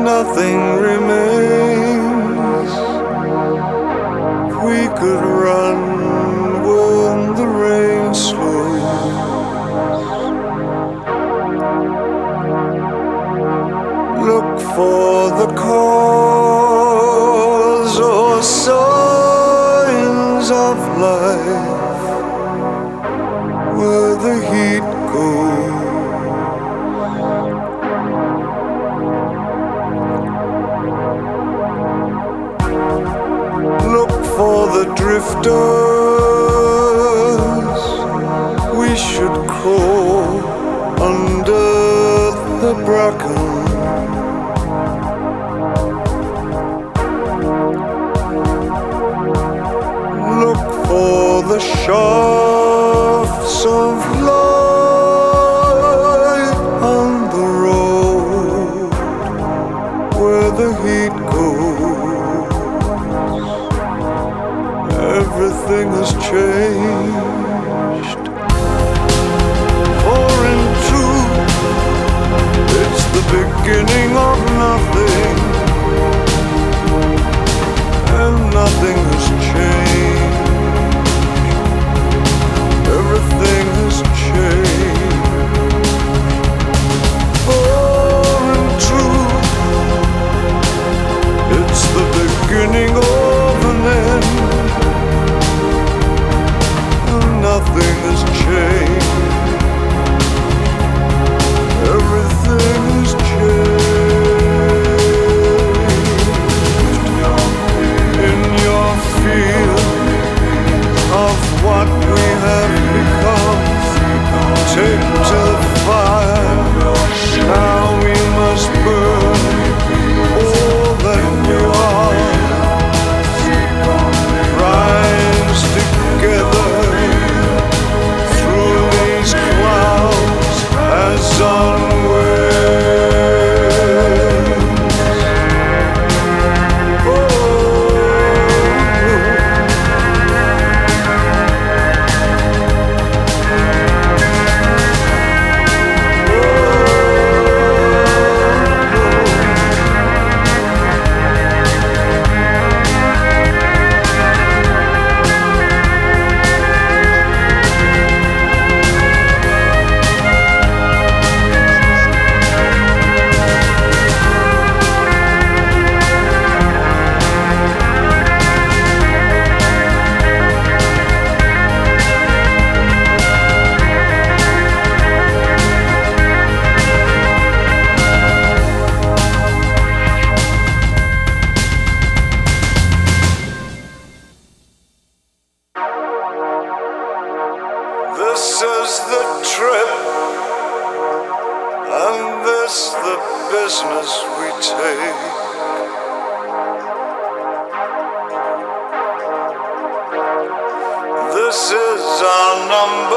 nothing remains. We could run when the rain slows. Look for the cause or signs of life where the heat goes. Look for the drifters. We should crawl under the bracken. Look for the shafts of light on the road where the heat goes. Everything has changed, for in truth it's the beginning of nothing, and nothing has changed. Everything has changed, for in truth it's the beginning of an end. Nothing has changed. Everything has changed. In your field of what we have become, take to the fire. Now we must burn all that we are. Rise together as on this is the trip, and this the business we take. This is our number.